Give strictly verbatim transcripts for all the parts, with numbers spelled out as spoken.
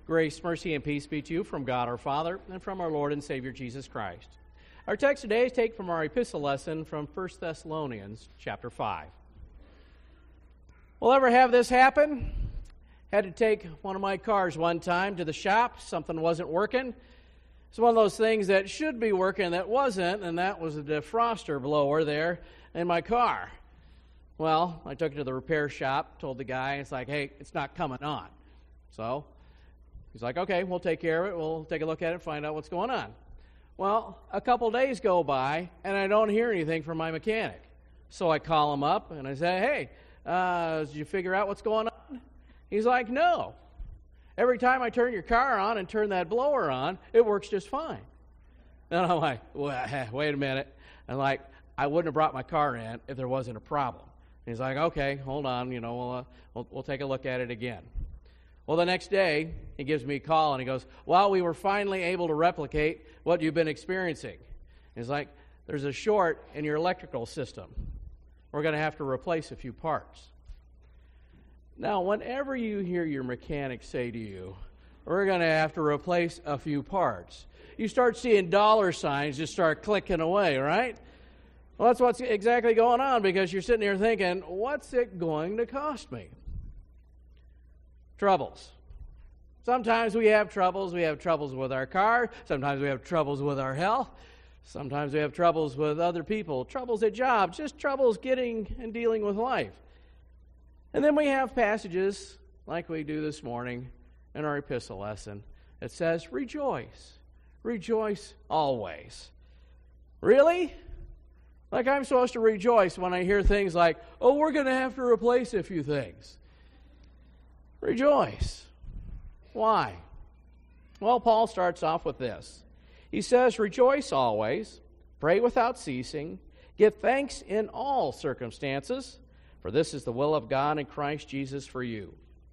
Grace, mercy, and peace be to you from God our Father and from our Lord and Savior Jesus Christ. Our text today is taken from our epistle lesson from First Thessalonians chapter five. Will ever have this happen? Had to take one of my cars one time to the shop. Something wasn't working. It's one of those things that should be working that wasn't, and that was a defroster blower there in my car. Well, I took it to the repair shop, told the guy, it's like, hey, it's not coming on. So he's like, okay, we'll take care of it. We'll take a look at it and find out what's going on. Well, a couple days go by, and I don't hear anything from my mechanic. So I call him up, and I say, hey, uh, did you figure out what's going on? He's like, no. Every time I turn your car on and turn that blower on, it works just fine. And I'm like, well, wait a minute. I'm like, I wouldn't have brought my car in if there wasn't a problem. And he's like, okay, hold on, you know, we'll, uh, we'll, we'll take a look at it again. Well, the next day, he gives me a call, and he goes, well, we were finally able to replicate what you've been experiencing. He's like, there's a short in your electrical system. We're going to have to replace a few parts. Now, whenever you hear your mechanic say to you, we're going to have to replace a few parts, you start seeing dollar signs just start clicking away, right? Well, that's what's exactly going on, because you're sitting here thinking, what's it going to cost me? Troubles. Sometimes we have troubles. We have troubles with our car. Sometimes we have troubles with our health. Sometimes we have troubles with other people. Troubles at jobs. Just troubles getting and dealing with life. And then we have passages like we do this morning in our epistle lesson that says, rejoice. Rejoice always. Really? Like I'm supposed to rejoice when I hear things like, oh, we're going to have to replace a few things. Rejoice. Why? Well, Paul starts off with this. He says, rejoice always, pray without ceasing, give thanks in all circumstances, for this is the will of God in Christ Jesus for you.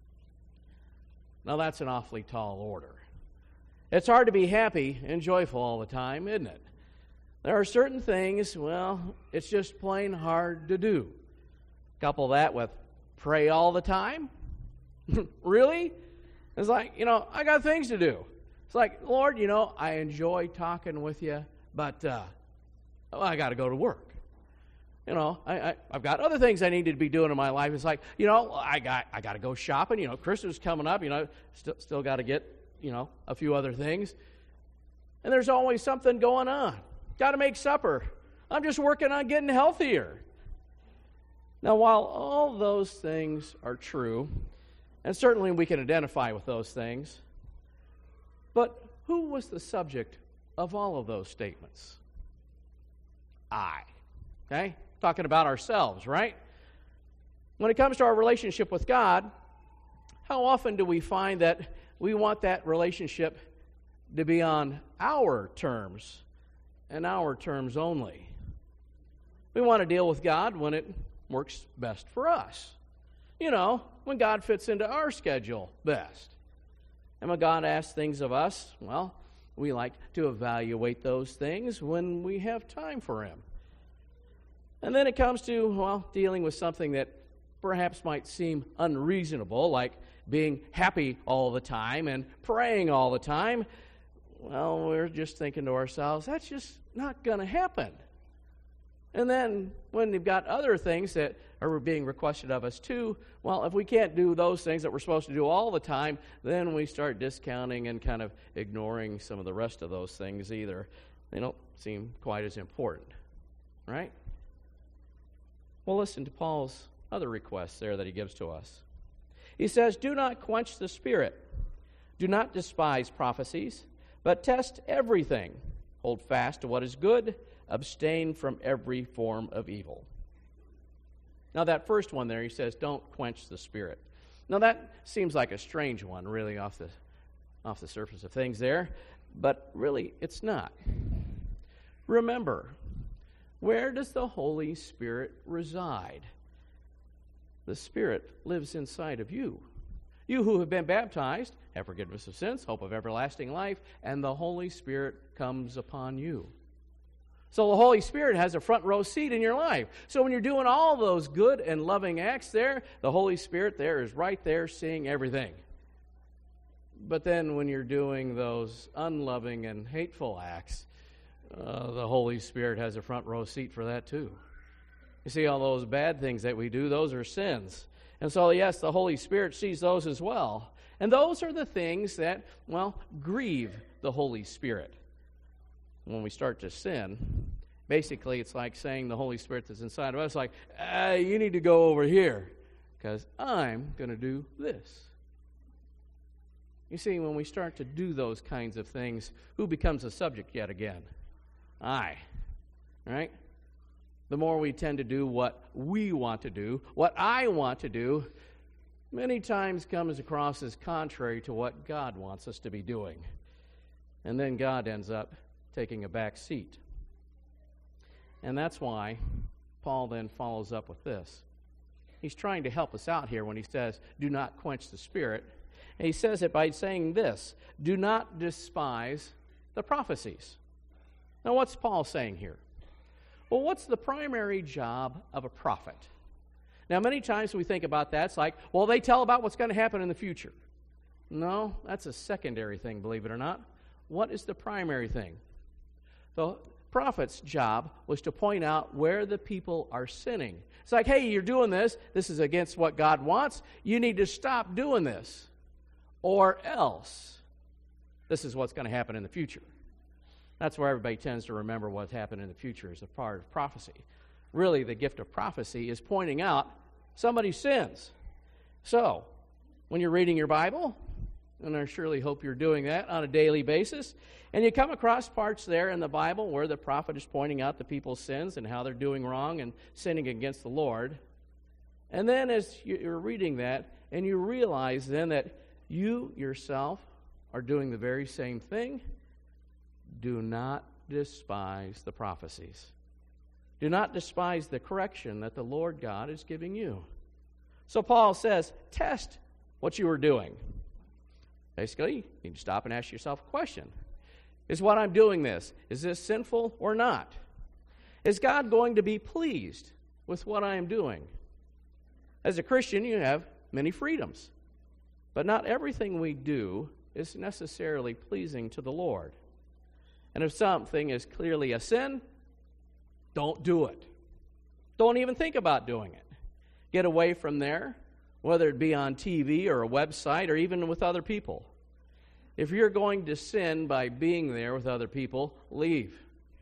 Now that's an awfully tall order. It's hard to be happy and joyful all the time, isn't it? There are certain things, well, it's just plain hard to do. Couple that with pray all the time. Really? It's like, you know, I got things to do. It's like, Lord, you know, I enjoy talking with you, but uh, oh, I got to go to work. You know, I, I, I've got other things I need to be doing in my life. It's like, you know, I got I got to go shopping. You know, Christmas is coming up. You know, still still got to get, you know, a few other things. And there's always something going on. Got to make supper. I'm just working on getting healthier. Now, while all those things are true, and certainly we can identify with those things, but who was the subject of all of those statements? I. Okay? Talking about ourselves, right? When it comes to our relationship with God, how often do we find that we want that relationship to be on our terms and our terms only? We want to deal with God when it works best for us. You know, when God fits into our schedule best. And when God asks things of us, well, we like to evaluate those things when we have time for Him. And then it comes to, well, dealing with something that perhaps might seem unreasonable, like being happy all the time and praying all the time. Well, we're just thinking to ourselves, that's just not going to happen. And then when you've got other things that are being requested of us too, well, if we can't do those things that we're supposed to do all the time, then we start discounting and kind of ignoring some of the rest of those things either. They don't seem quite as important, right? Well, listen to Paul's other requests there that he gives to us. He says, do not quench the spirit. Do not despise prophecies, but test everything. Hold fast to what is good. Abstain from every form of evil. Now that first one there, he says, don't quench the spirit. Now that seems like a strange one, really, off the off the surface of things there, but really it's not. Remember, where does the Holy Spirit reside? The Spirit lives inside of you. You who have been baptized have forgiveness of sins, hope of everlasting life, and the Holy Spirit comes upon you. So the Holy Spirit has a front row seat in your life. So when you're doing all those good and loving acts there, the Holy Spirit there is right there seeing everything. But then when you're doing those unloving and hateful acts, uh, the Holy Spirit has a front row seat for that too. You see, all those bad things that we do, those are sins. And so, yes, the Holy Spirit sees those as well. And those are the things that, well, grieve the Holy Spirit. When we start to sin, basically it's like saying the Holy Spirit that's inside of us, like, ah, you need to go over here because I'm going to do this. You see, when we start to do those kinds of things, who becomes the subject yet again? I, right? The more we tend to do what we want to do, what I want to do, many times comes across as contrary to what God wants us to be doing. And then God ends up taking a back seat. And that's why Paul then follows up with this. He's trying to help us out here when he says, do not quench the Spirit. And he says it by saying this, do not despise the prophecies. Now, what's Paul saying here? Well, what's the primary job of a prophet? Now, many times we think about that, it's like, well, they tell about what's going to happen in the future. No, that's a secondary thing, believe it or not. What is the primary thing? The prophet's job was to point out where the people are sinning. It's like, hey, you're doing this. This is against what God wants. You need to stop doing this. Or else, this is what's going to happen in the future. That's where everybody tends to remember what's happened in the future as a part of prophecy. Really, the gift of prophecy is pointing out somebody's sins. So, when you're reading your Bible, and I surely hope you're doing that on a daily basis, and you come across parts there in the Bible where the prophet is pointing out the people's sins and how they're doing wrong and sinning against the Lord, and then as you're reading that, and you realize then that you yourself are doing the very same thing, do not despise the prophecies. Do not despise the correction that the Lord God is giving you. So Paul says, test what you are doing. Basically, you need to stop and ask yourself a question. Is what I'm doing this, is this sinful or not? Is God going to be pleased with what I am doing? As a Christian, you have many freedoms. But not everything we do is necessarily pleasing to the Lord. And if something is clearly a sin, don't do it. Don't even think about doing it. Get away from there, whether it be on T V or a website or even with other people. If you're going to sin by being there with other people, leave.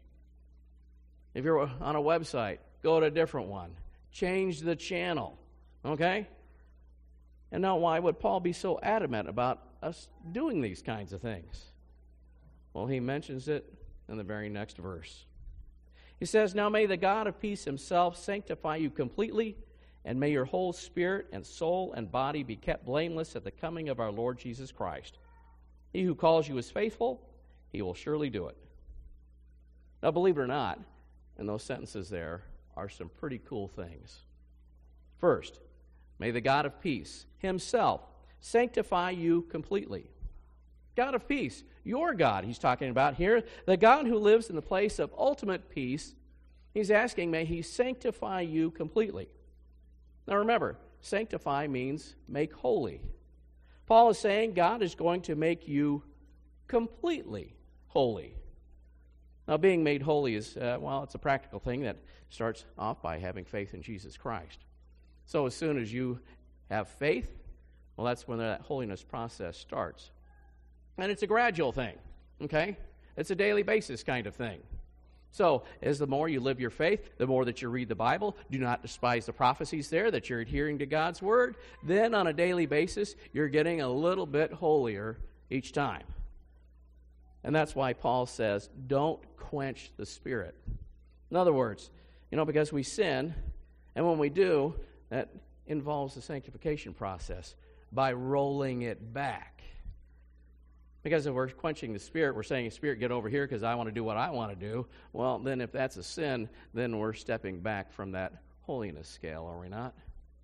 If you're on a website, go to a different one. Change the channel, okay? And now why would Paul be so adamant about us doing these kinds of things? Well, he mentions it in the very next verse. He says, now may the God of peace himself sanctify you completely, and may your whole spirit and soul and body be kept blameless at the coming of our Lord Jesus Christ. He who calls you is faithful, he will surely do it. Now, believe it or not, in those sentences there are some pretty cool things. First, may the God of peace himself sanctify you completely. God of peace, your God, he's talking about here, the God who lives in the place of ultimate peace, he's asking, may he sanctify you completely. Now remember, sanctify means make holy. Paul is saying God is going to make you completely holy. Now being made holy is, uh, well, it's a practical thing that starts off by having faith in Jesus Christ. So as soon as you have faith, well, that's when that holiness process starts. And it's a gradual thing, okay? It's a daily basis kind of thing. So, as the more you live your faith, the more that you read the Bible, do not despise the prophecies there, that you're adhering to God's Word, then on a daily basis, you're getting a little bit holier each time. And that's why Paul says, don't quench the Spirit. In other words, you know, because we sin, and when we do, that involves the sanctification process by rolling it back. Because if we're quenching the Spirit, we're saying, Spirit, get over here because I want to do what I want to do. Well, then if that's a sin, then we're stepping back from that holiness scale, are we not?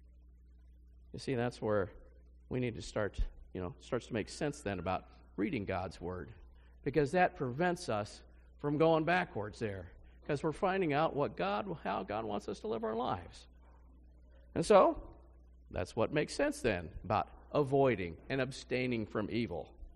You see, that's where we need to start, you know, starts to make sense then about reading God's Word. Because that prevents us from going backwards there. Because we're finding out what God, how God wants us to live our lives. And so, that's what makes sense then about avoiding and abstaining from evil.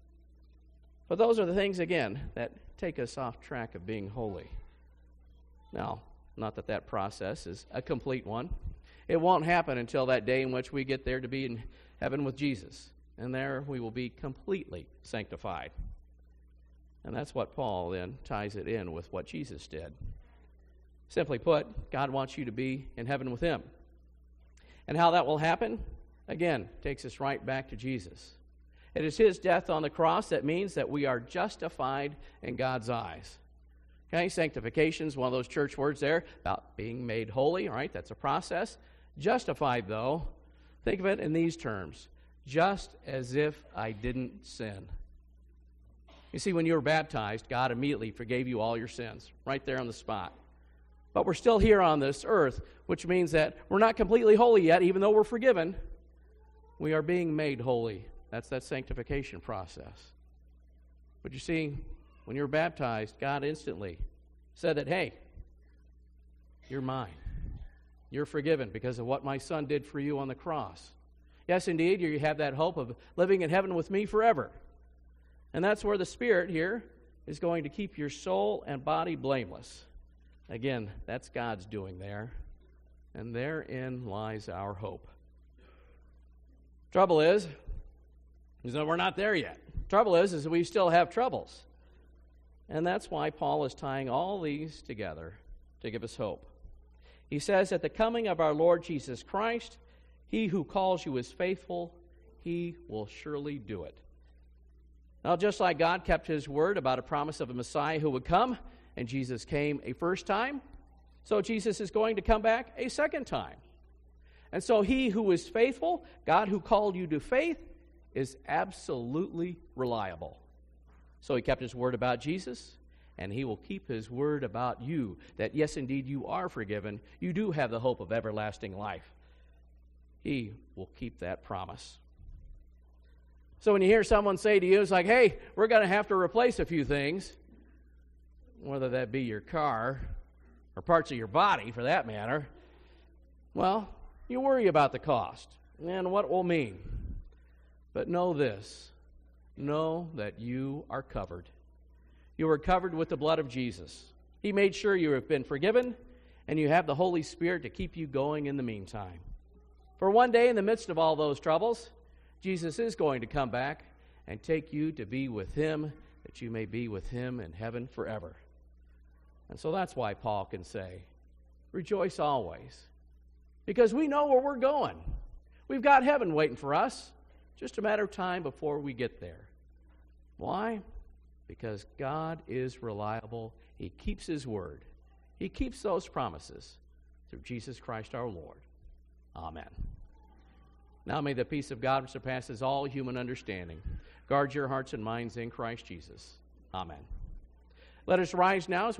But those are the things, again, that take us off track of being holy. Now, not that that process is a complete one. It won't happen until that day in which we get there to be in heaven with Jesus. And there we will be completely sanctified. And that's what Paul then ties it in with what Jesus did. Simply put, God wants you to be in heaven with him. And how that will happen, again, takes us right back to Jesus. It is his death on the cross that means that we are justified in God's eyes. Okay, sanctification is one of those church words there about being made holy, all right? That's a process. Justified, though, think of it in these terms. Just as if I didn't sin. You see, when you were baptized, God immediately forgave you all your sins, right there on the spot. But we're still here on this earth, which means that we're not completely holy yet, even though we're forgiven. We are being made holy. That's that sanctification process. But you see, when you were baptized, God instantly said that, hey, you're mine. You're forgiven because of what my Son did for you on the cross. Yes, indeed, you have that hope of living in heaven with me forever. And that's where the Spirit here is going to keep your soul and body blameless. Again, that's God's doing there. And therein lies our hope. Trouble is, is that we're not there yet. Trouble is, is that we still have troubles. And that's why Paul is tying all these together to give us hope. He says, at the coming of our Lord Jesus Christ, he who calls you is faithful, he will surely do it. Now, just like God kept his word about a promise of a Messiah who would come, and Jesus came a first time, so Jesus is going to come back a second time. And so he who is faithful, God who called you to faith, is absolutely reliable. So he kept his word about Jesus, and he will keep his word about you, that yes, indeed, you are forgiven. You do have the hope of everlasting life. He will keep that promise. So when you hear someone say to you, it's like, hey, we're going to have to replace a few things, whether that be your car or parts of your body, for that matter, well, you worry about the cost and what it will mean. But know this, know that you are covered. You are covered with the blood of Jesus. He made sure you have been forgiven, and you have the Holy Spirit to keep you going in the meantime. For one day in the midst of all those troubles, Jesus is going to come back and take you to be with him, that you may be with him in heaven forever. And so that's why Paul can say, rejoice always, because we know where we're going. We've got heaven waiting for us. Just a matter of time before we get there. Why? Because God is reliable. He keeps his word. He keeps those promises through Jesus Christ our Lord. Amen. Now may the peace of God, which surpasses all human understanding, guard your hearts and minds in Christ Jesus. Amen. Let us rise now as we